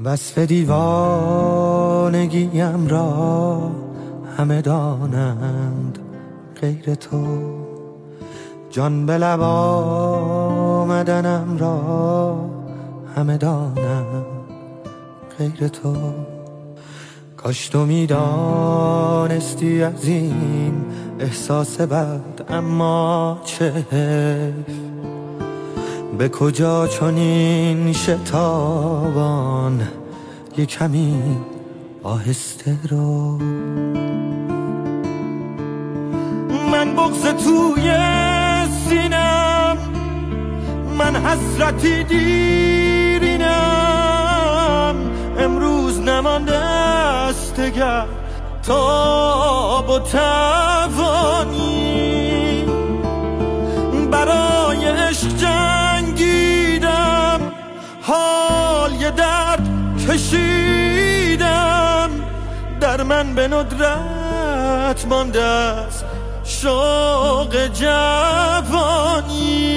وصف دیوانگیم را همه دانند غیر تو، جان به لب آمدنم را همه دانند غیر تو. کاش تو میدانستی از این احساس بد، اما چه حیف به کجا چنین شتابان، یک کمی آهسته رو. من بغض توی سینم، من حسرتی دیرینم، امروز نمانده است دگر تاب و توانی. برای عشق جنگیدم، حال یه درد کشیدم، در من به ندرت مانده است شوق جوانی.